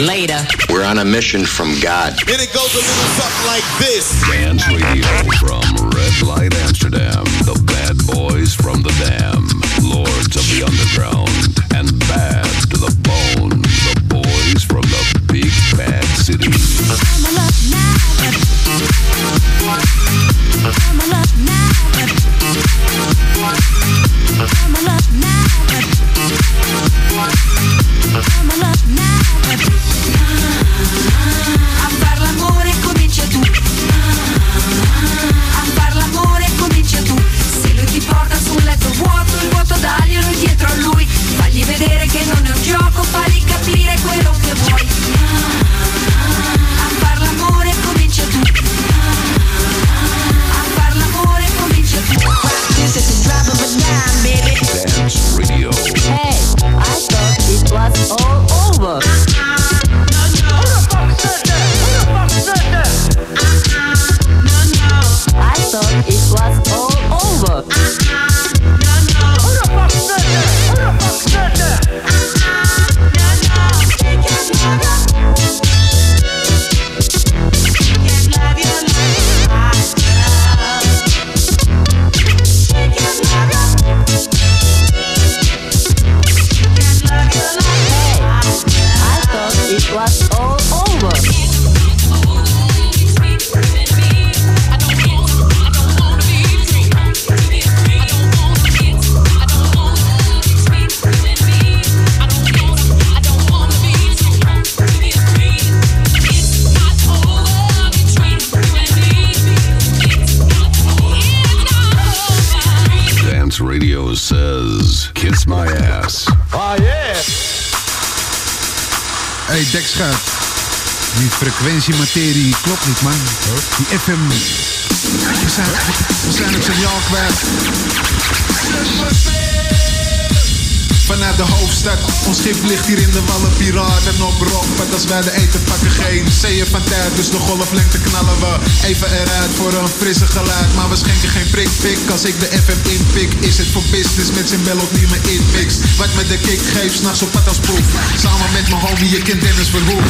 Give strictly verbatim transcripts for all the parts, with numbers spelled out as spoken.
later. We're on a mission from God. And it goes a little something like this. Dance Radio from Red Light Amsterdam. The bad boys from the Dam. Lords of the Underground. And bad to the bone. The boys from the big bad city. I'm alive now. I'm alive now. I'm alive now. I'm alive now. A far l'amore comincia tu. A far l'amore comincia tu. Se lui ti porta su un letto vuoto, il vuoto daglielo dietro a lui. Fagli vedere che non è un gioco, fagli capire quello che vuoi. A far l'amore comincia tu. A far l'amore comincia tu. This is the drop of a dime, baby. Dance Radio. Hey, I thought it was all over. No, no. Who the fuck said that? Who the fuck said that? No, no. I thought it was all over. No, no. Who the fuck said that? Who the fuck said that? No, no. You can't love your, you can't love your life. You can't love your, you can't love your life. I thought it was all over. Dance Radio says, kiss my ass. Oh yeah. Hey, Dekschuit. Die frequentiematerie klopt niet, man. Die F M... We zijn, we zijn het signaal kwijt. Vanuit de hoofdstad, ons schip ligt hier in de wallen, piraten op rockpad. Als wij de eten pakken, geen zeeën van tijd, dus de golflengte knallen we even eruit voor een frisse geluid. Maar we schenken geen prikpik, als ik de F M inpik, is het voor business met zijn melodie me inmix. Wat me de kick geeft, s'nachts op pad als proef, samen met mijn homie, je kent Dennis Verhoef.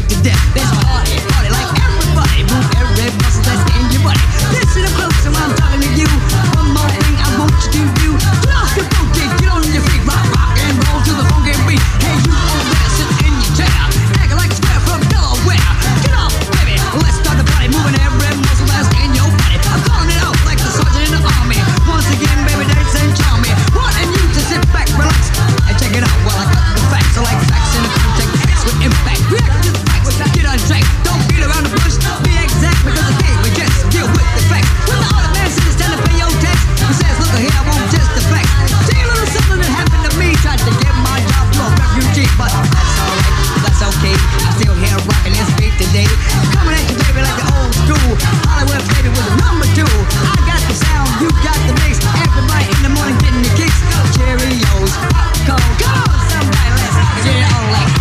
work to death. Let's party, party like everybody. Move every muscle that's in your body. Listen up close when I'm talking to you. One more thing I want you to do. Get off your funky, get on your feet. Rock, rock and roll to the funky beat. Hey, you over there sitting in your chair, acting like a square from Delaware. Get off, baby, let's start the party. Moving every muscle that's in your body. I'm calling it out like the sergeant in the army. Once again, baby, dance and charm me. Wanting you to sit back, relax, and check it out while I cut the facts. I like facts in the project, facts with impact. React to the facts, get unchecked. Don't beat around the bush, be exact, because the game we just deal with the facts. When the other man says it's time to pay your tax, he says, look here, I want just the facts. Tell you a little something that happened to me. Tried to get my job to a refugee, but that's alright, that's okay. I'm still here rocking this beat today. Coming at you, baby, like the old school. Hollywood baby was number two. I got the sound, you got the mix. Every night in the morning getting the kicks. Cheerios, popcorn, come on, somebody, let's get it on like.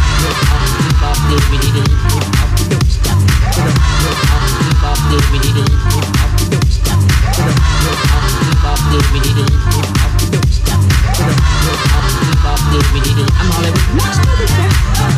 I'm Hollywood. Watch me this time.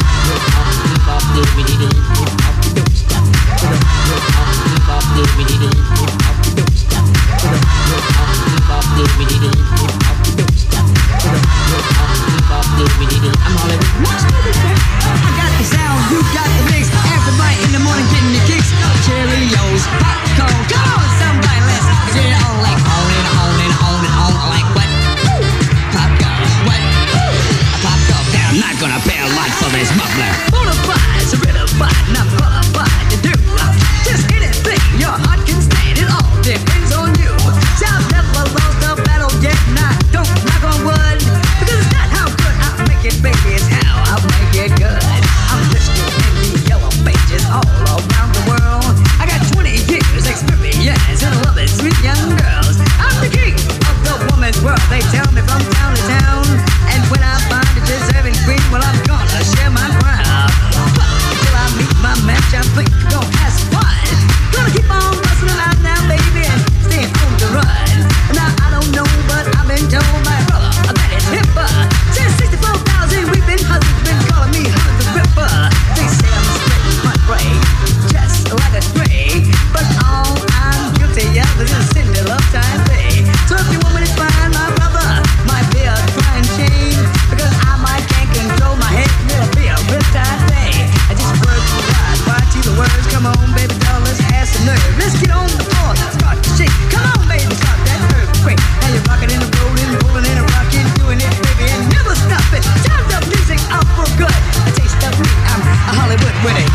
I'm Hollywood. Watch me this time. I got the sound, you got the mix. Every night in the morning getting the kicks. Cheerios, popcorn, come on, somebody, let's get it on like on and on and on and on like what? Popcorn, what? I popped off there. I'm not gonna pay a lot for this muffler. Bonafide, solidified, not qualified to do just anything your heart can stand. It all depends on you. I've never lost a battle yet, and I don't knock on wood, because it's not how good I make it, baby, it's how I make it good. I'm listed in the yellow pages all around the world. I got twenty years experience in loving sweet young girls. I'm the king of the woman's world. They tell me from town to town, and when I find a deserving queen, well, I'm gonna share my crown. But until I meet my match, I think I'm gonna have some fun. Gonna keep on hustling out now, baby, and stay on the run. Now I don't know, but I've been told by a brother that it's hipper. Since sixty-four thousand, we've been hustling, been calling me Hunter the Ripper. They say I'm splitting my brain, just like a stray, but all I'm guilty of is a single lifetime thing. So if you want me to find my brother, might be a fine chain, because I might can't control my head, it'll be a real time thing. I just work too hard, watch you the words. Come on, baby doll, let's have some nerve. Let's get on the floor, start to shake. Come on, baby, start that earthquake. Now you're rocking and rolling, rolling and rocking, doing it, baby, and never stop it. Turn the music up for good. A taste of me, I'm a Hollywood winning.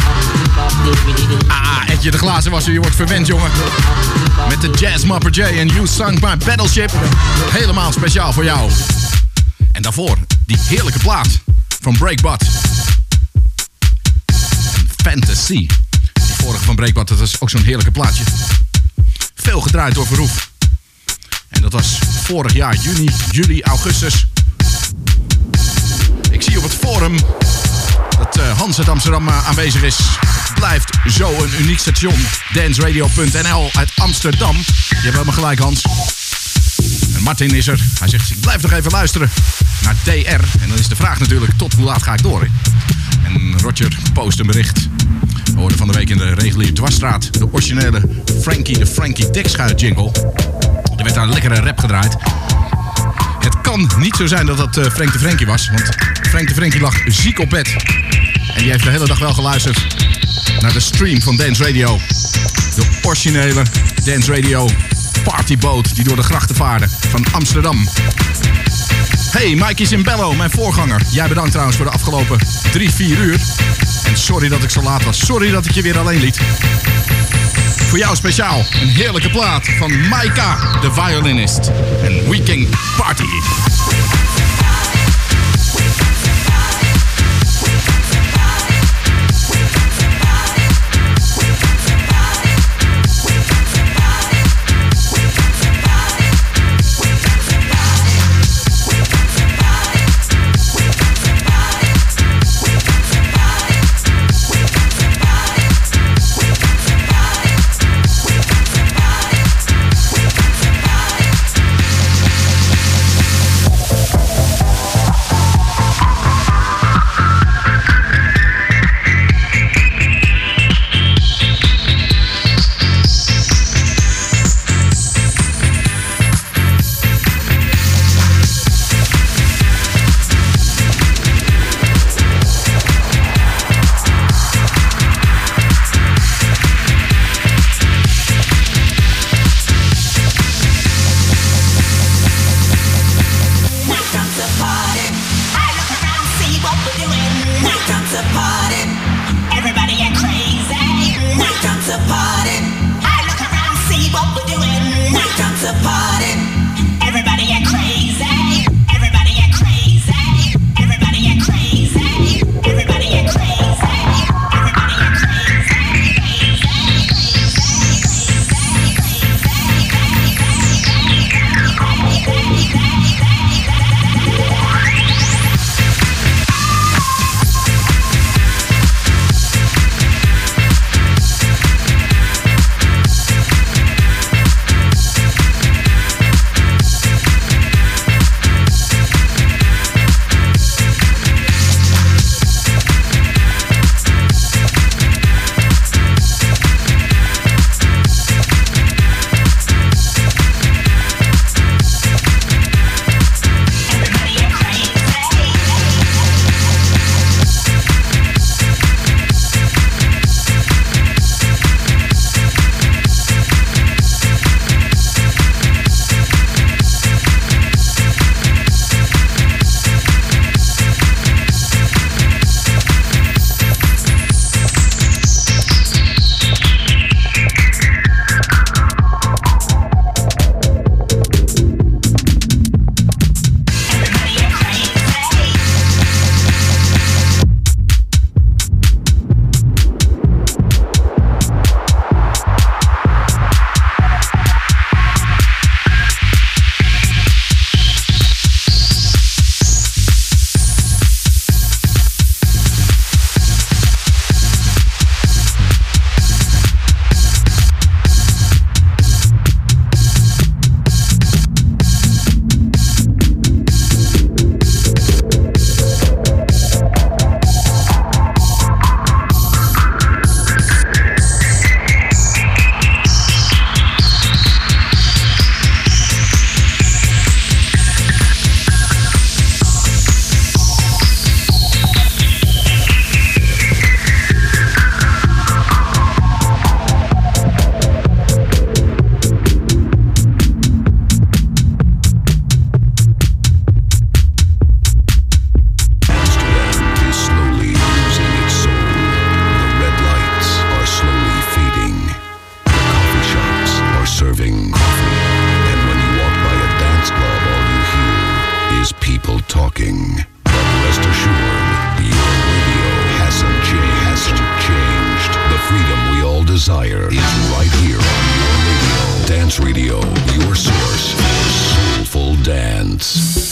Ah, Edje de Glazen was er. Je wordt verwend, jongen. Met de Jazz Mapper J en You Sunk My Battleship. Helemaal speciaal voor jou. En daarvoor die heerlijke plaat van Breakbot. Fantasy. Die vorige van Breakbot, dat was ook zo'n heerlijke plaatje. Veel gedraaid door Verhoef. En dat was vorig jaar, juni, juli, augustus. Ik zie op het forum dat uh, Hans uit Amsterdam uh, aanwezig is. Het blijft zo een uniek station. danceradio punt n l uit Amsterdam. Je hebt helemaal gelijk, Hans. En Martin is er. Hij zegt, ik blijf nog even luisteren naar D R. En dan is de vraag natuurlijk, tot hoe laat ga ik door? Hè? En Roger post een bericht. We hoorden van de week in de reguliere dwarsstraat de originele Frankie de Frankie Dekschuit jingle. Er werd daar een lekkere rap gedraaid. Het kan niet zo zijn dat dat uh, Frank de Frankie was. Want Frank de Frankie lag ziek op bed. En die heeft de hele dag wel geluisterd naar de stream van Dance Radio. De originele Dance Radio partyboot die door de grachten vaarde van Amsterdam. Hey, Mike is in Bello, mijn voorganger. Jij bedankt trouwens voor de afgelopen drie, vier uur. En sorry dat ik zo laat was. Sorry dat ik je weer alleen liet. Voor jou speciaal een heerlijke plaat van Maika, de violinist. En Weekend Party. desire is right here on your radio. Dance Radio, your source for soulful dance.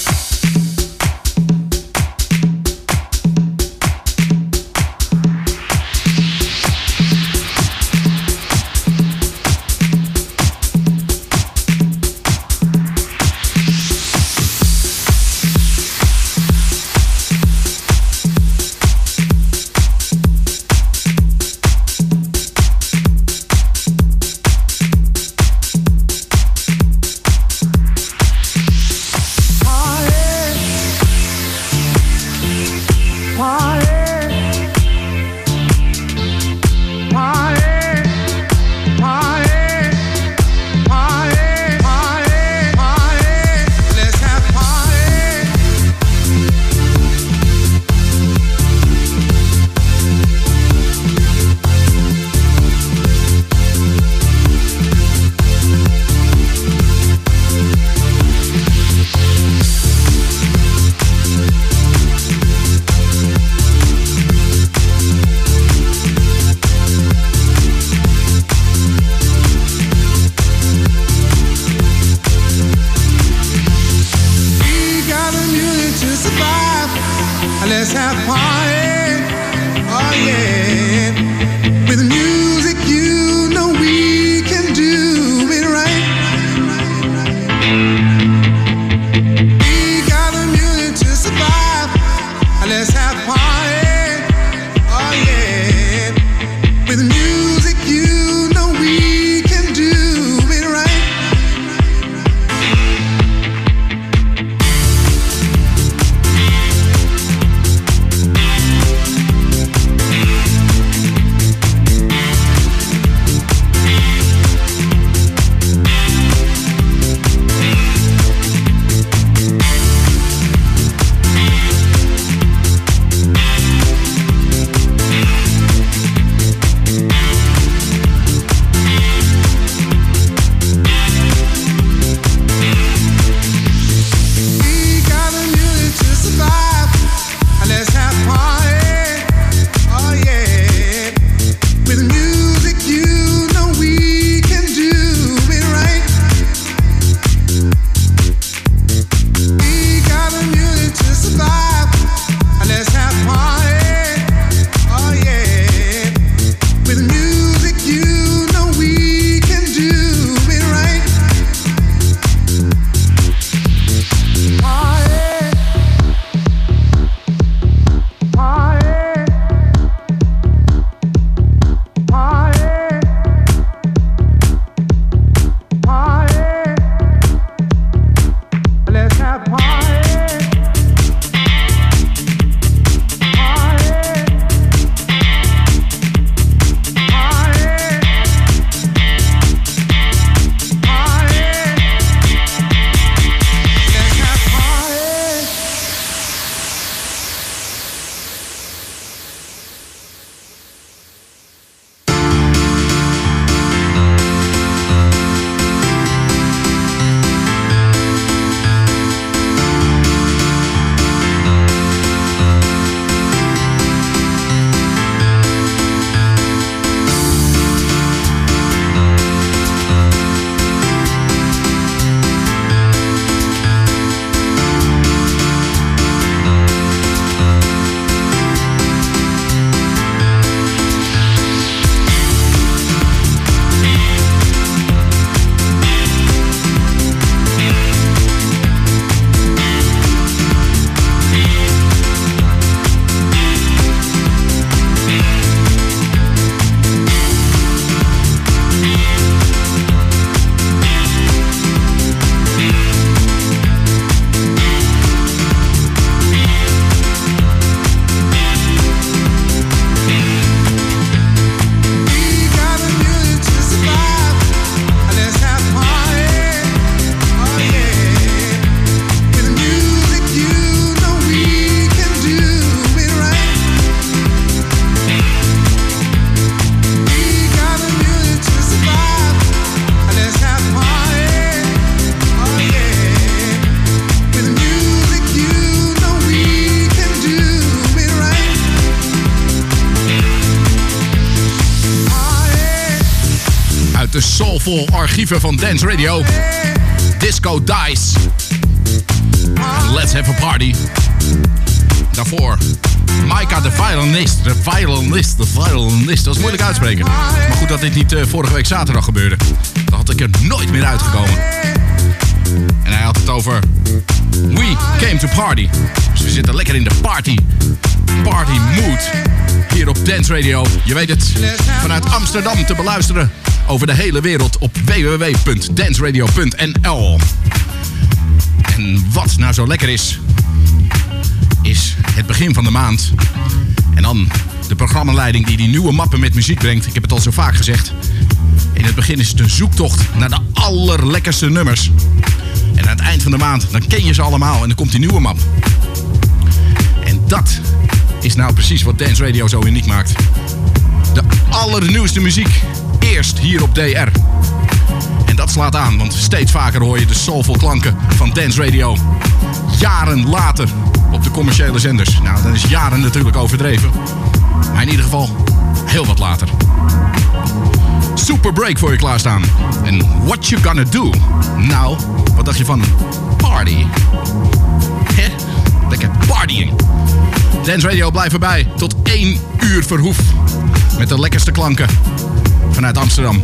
de soulful archieven van Dance Radio. Disco Dice. Let's Have a Party. Daarvoor Maika de violinist. De violinist, de violinist. Dat is moeilijk uitspreken. Maar goed dat dit niet uh, vorige week zaterdag gebeurde. Dan had ik er nooit meer uitgekomen. En hij had het over We Came to Party. Dus we zitten lekker in de party. Party mood. Hier op Dance Radio. Je weet het, vanuit Amsterdam te beluisteren over de hele wereld op w w w punt dance radio punt n l. En wat nou zo lekker is, is het begin van de maand. En dan de programmaleiding die die nieuwe mappen met muziek brengt. Ik heb het al zo vaak gezegd. In het begin is het een zoektocht naar de allerlekkerste nummers. En aan het eind van de maand, dan ken je ze allemaal en dan komt die nieuwe map. En dat is nou precies wat Dance Radio zo uniek maakt. De allernieuwste muziek, eerst hier op D R. En dat slaat aan, want steeds vaker hoor je de soulful klanken van Dance Radio. Jaren later op de commerciële zenders. Nou, dan is jaren natuurlijk overdreven. Maar in ieder geval heel wat later. Super break voor je klaarstaan. En what you gonna do? Nou, wat dacht je van party? Hè? Lekker partying. Dance Radio blijft erbij tot één uur verhoef. Met de lekkerste klanken vanuit Amsterdam.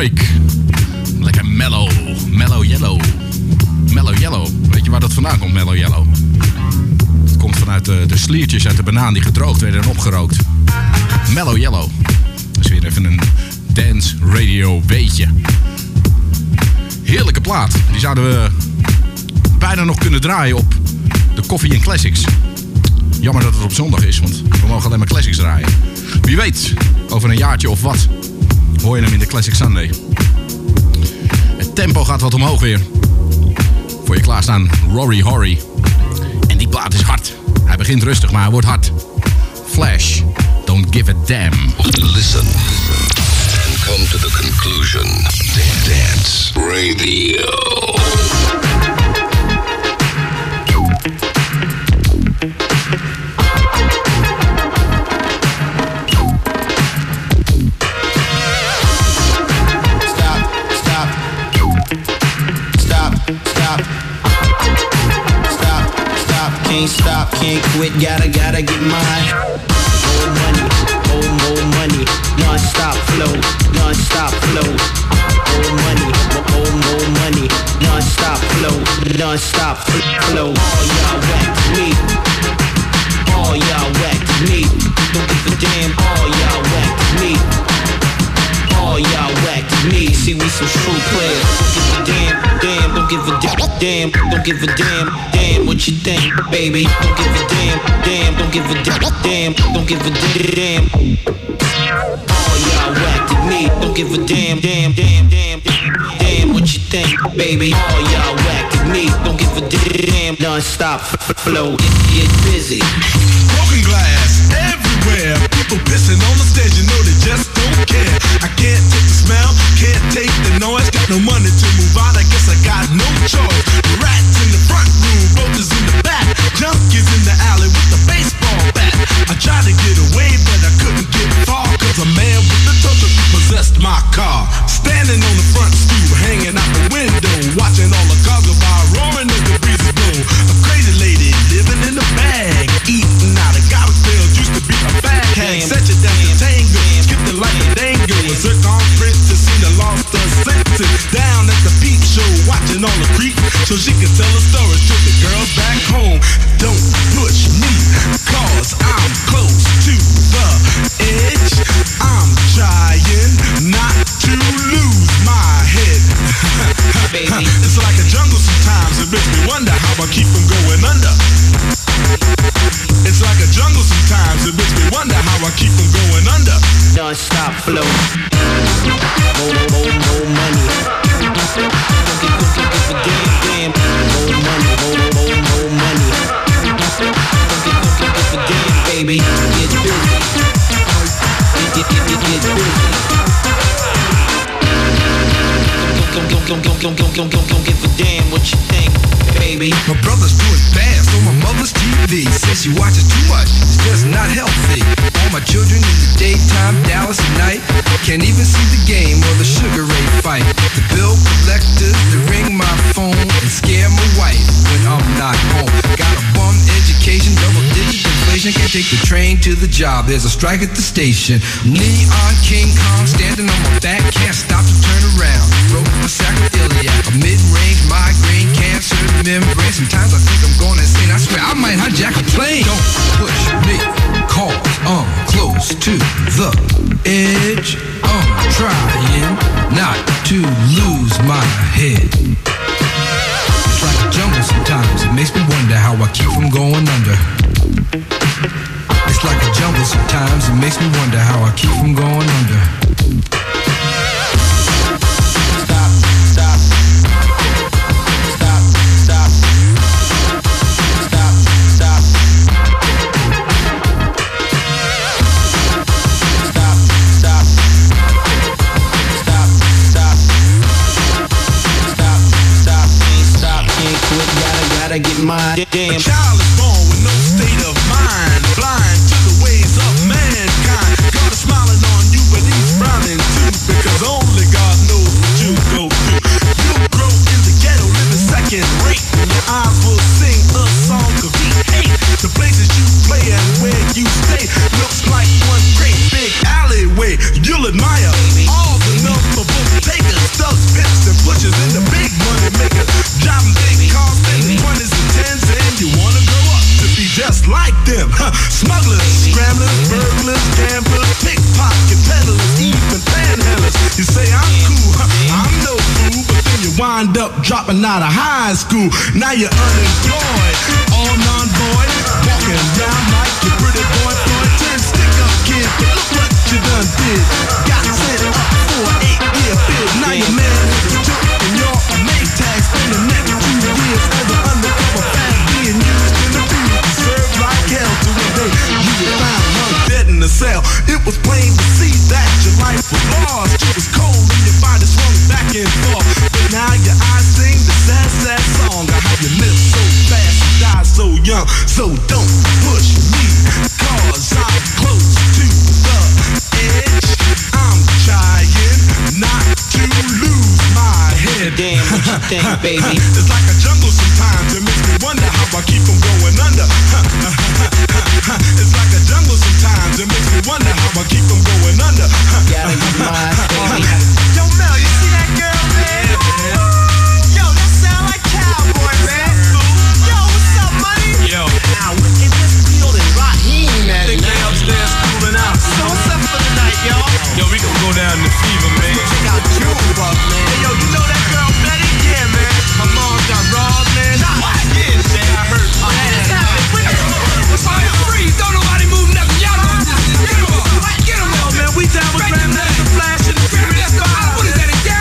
Drake. Lekker mellow. Mellow Yellow. Mellow Yellow. Weet je waar dat vandaan komt, Mellow Yellow? Het komt vanuit de, de sliertjes uit de banaan die gedroogd werden en opgerookt. Mellow Yellow. Dat is weer even een dance radio weetje. Heerlijke plaat. Die zouden we bijna nog kunnen draaien op de Coffee and Classics. Jammer dat het op zondag is, want we mogen alleen maar classics draaien. Wie weet, over een jaartje of wat, hoor je hem in de Classic Sunday. Het tempo gaat wat omhoog weer. Voor je klaarstaan, Rory Horry. En die plaat is hard. Hij begint rustig, maar hij wordt hard. Flash, don't give a damn. Listen and come to the conclusion. Dance Radio. Can't stop, can't quit, gotta, gotta get mine. More money, more, more money, non-stop flow, non-stop flow. More money, more, more money, non-stop flow, non-stop flow. All y'all whack to me, all y'all whack to me. Don't give a damn, all y'all whack to me, all y'all whack to me. See, we some true players. Don't give a damn, damn, don't give a damn, damn, don't give a damn, damn. What you think, baby? Don't give a damn, damn, don't give a damn, damn, don't give a damn. All y'all whacked at me. Don't give a damn, damn, damn, damn, damn. What you think, baby? All y'all whacked at me. Don't give a damn. Non-stop flow, get busy. Broken glass everywhere. People pissing on the stage, you know they just don't care. I can't take the smell, can't take the noise. Got no money to move out, I guess I got no choice. Rats in the front room, roaches in the back, junkies in the alley with the baseball bat. I tried to get away, but I couldn't get far, cause a man with a total possessed my car. Standing on the front stoop, hanging out the window, watching all the cars go by, roaring as the breeze blow. A crazy lady living in a bag, eating out of garbage pails, used to be a bag hang. Set you down to tango, skipped it like a dango. A circumference to see the lost her senses. Down at the peep show, watching all the creeps, so she can tell a story to the girls back home. Don't push me, cause I'm close to the edge. I'm trying not to lose my head. It's like a jungle sometimes, it makes me wonder how I keep from going under. It's like a jungle sometimes, it makes me wonder how I keep from going under. Non-stop flow, more, more, more money. Don't give, don't give, don't give a damn, damn. More money, more, more, more money. Don't give, don't give, don't give a damn, baby. Get busy, get, get, get, get busy. Don't, don't, don't, don't, don't, don't, don't, don't, don't give a damn what you think, baby. My brother's doing fast on my mother's T V. Says she watches too much, it's just not healthy. All my children in the daytime, Dallas at night. Can't even see the game or the Sugar Ray fight. The bill collectors, they ring my phone and scare my wife when I'm not home. Got a bum education, double digit inflation. Can't take the train to the job, there's a strike at the station. Neon King Kong standing on my back, can't stop to turn around. Broke my sacroiliac, a mid-range migraine, cancer membrane. Sometimes I think I'm going insane, I swear I might hijack a plane. Don't push me, cause I'm close to the edge. I'm trying not to lose my head. It's like a jungle sometimes, it makes me wonder how I keep from going under. It's like a jungle sometimes, it makes me wonder how I keep from going under. Get my damn. A child is born with no state of mind, blind to the ways of mankind. God is smiling on you, but he's frowning too, because only God knows what you go through. You grow in the ghetto, living second rate, and your eyes will sing a song of hate. The places you play and where you stay looks like one great big alleyway. You'll admire all the number take up dropping out of high school. Now you're unemployed, all non-boy, walking around like your pretty boy Floyd. Turn stick up kid, but look what you done did. Got sent up for an eight-year bid. Now your man is took and you're a Maytag. Spend the next two years as an undercover fat being used in the field. Served like hell to one day you were found hung dead in the cell. It was plain to see that your life was lost. It was cold and your body swung back and forth. But now your eyes sing the sad, sad song of how you live so fast and die so young. So don't push me, cause I'm close to the edge. I'm trying not to lose my head. Damn, what you think, baby? It's like a jungle sometimes. It makes me wonder how I keep from going under. It's like a jungle sometimes. It makes me wonder how I keep from going under. Gotta get mine, baby. Yo, Mel, you see that girl, man? Yo, that sound like Cowboy, man. Yo, what's up, money? Yo. Now, look at this field and Raheem at Think it. they upstairs cooling out. So what's up for the night, y'all? Yo, we can go down in the fever, man. Check out Junebug, man. Hey, yo, you know that girl Betty? Yeah, man. Her mom got robbed, man. What? Yeah, man, I heard. Oh, that's happening. What's on the freeze? Don't nobody move nothing. Y'all know this. Get him up. Get him up, man. We down with Grandmaster Flash and the Furious Five. What is that?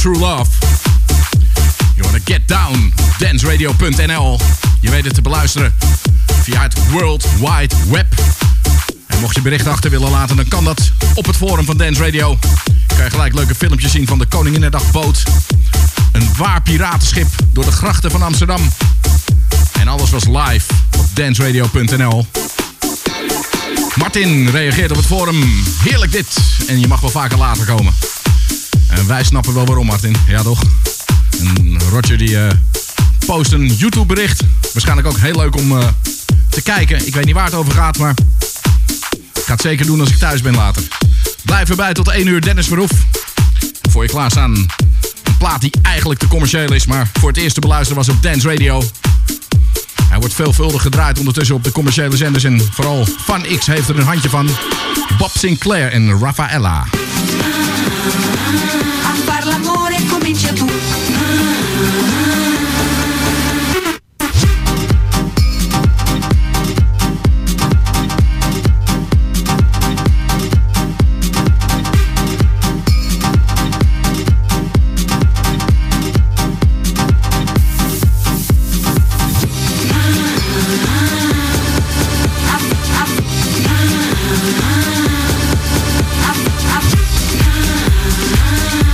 True Love. Je hoort Get Down op dance radio punt n l. Je weet het te beluisteren via het World Wide Web. En mocht je berichten achter willen laten, dan kan dat op het forum van Dance Radio. Kan je gelijk leuke filmpjes zien van de Koninginnedagboot. Een waar piratenschip door de grachten van Amsterdam. En alles was live op dance radio punt n l. Martin reageert op het forum. Heerlijk dit. En je mag wel vaker later komen. En wij snappen wel waarom, Martin. Ja, toch? En Roger die uh, post een YouTube bericht. Waarschijnlijk ook heel leuk om uh, te kijken. Ik weet niet waar het over gaat, maar ik ga het zeker doen als ik thuis ben later. Blijf erbij tot één uur, Dennis Verhoef. Voor je klaarstaan een plaat die eigenlijk te commercieel is, maar voor het eerst te beluisteren was op Dance Radio. Hij wordt veelvuldig gedraaid ondertussen op de commerciële zenders en vooral Fun X heeft er een handje van. Bob Sinclair en Rafaela. A far l'amore comincia tu. Ah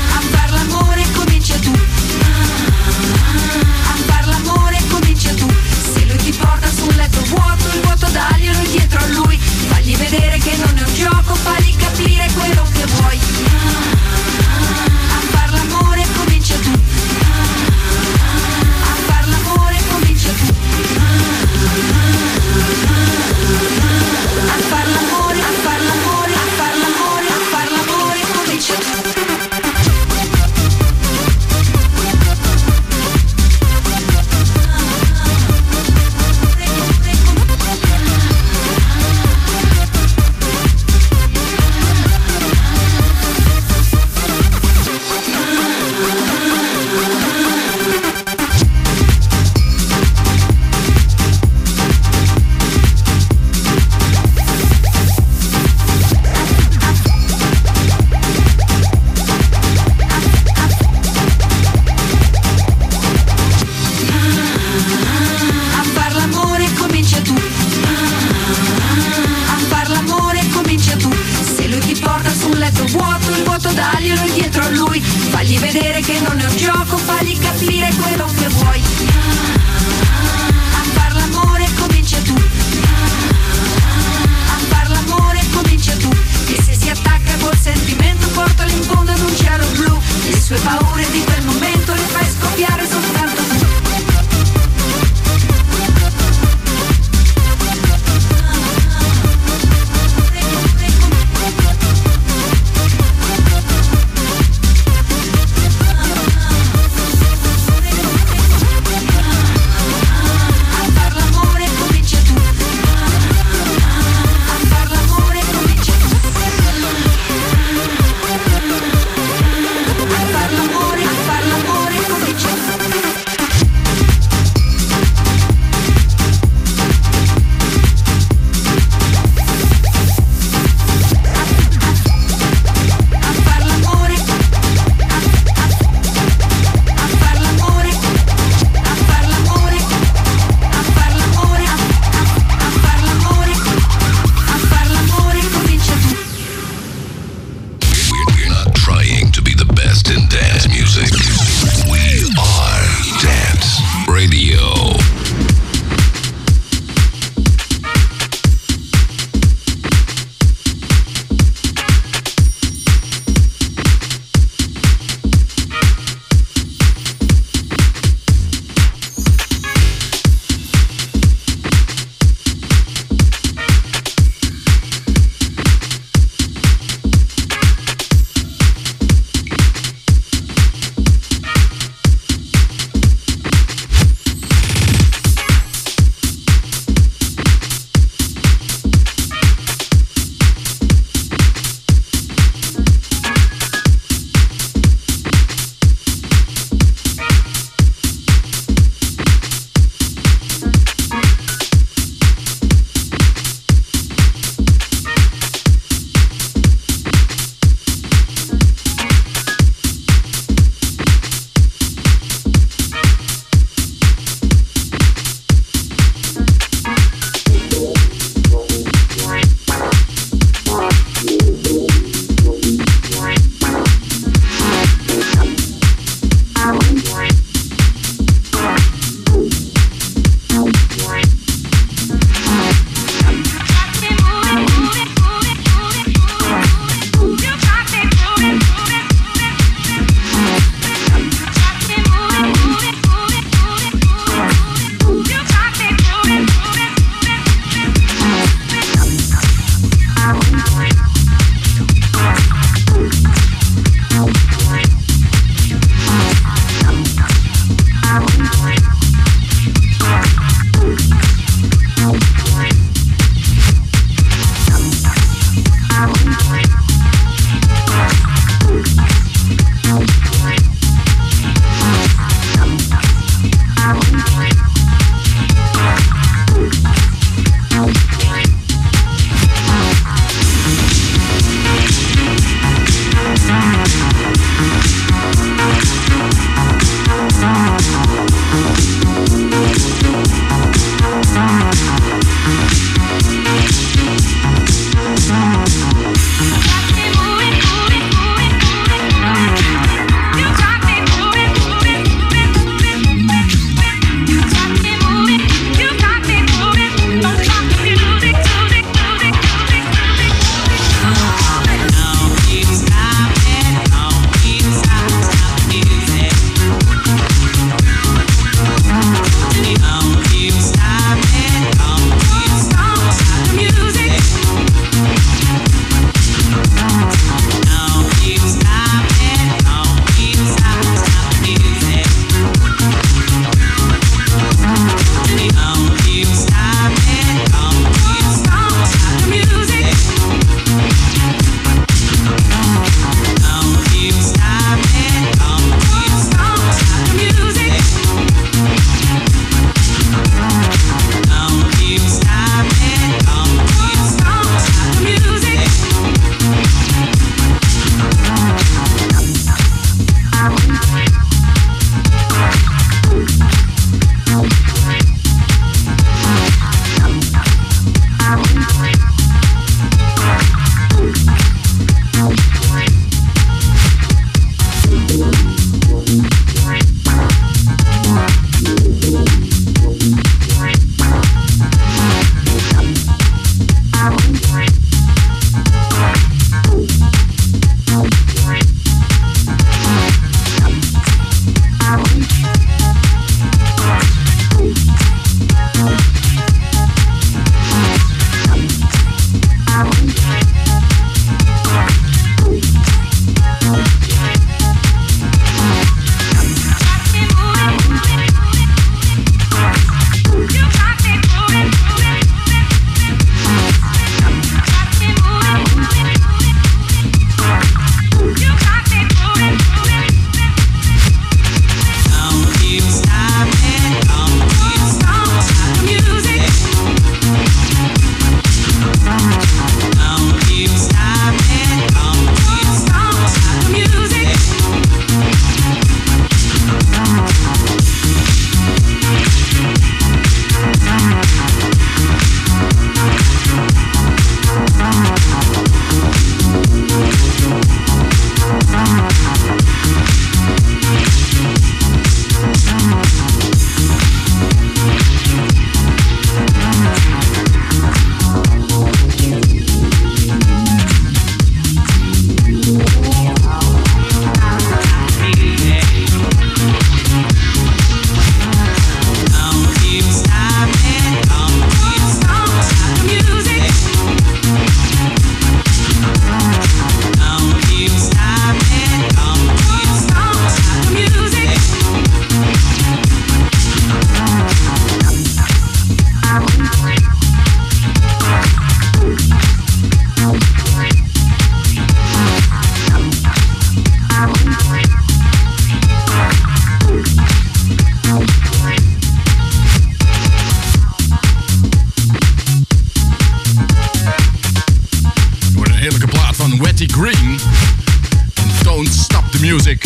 Music.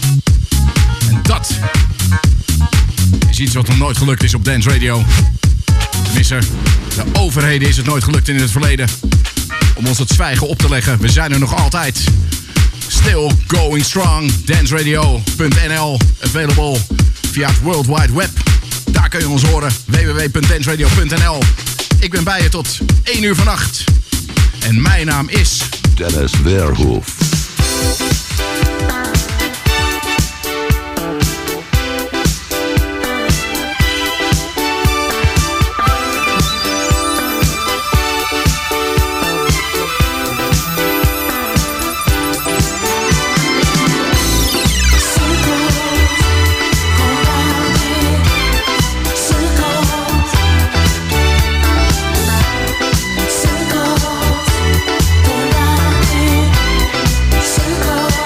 En dat is iets wat nog nooit gelukt is op Dance Radio. Tenminste, de overheden is het nooit gelukt in het verleden om ons het zwijgen op te leggen. We zijn er nog altijd. Still going strong. Dance Radio punt n l. Available via het World Wide Web. Daar kun je ons horen. w w w punt dance radio punt n l. Ik ben bij je tot één uur vannacht. En mijn naam is... Dennis Weerhoef. Circles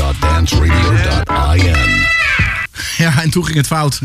dot dance radio dot i n. Ja, en toen ging het fout.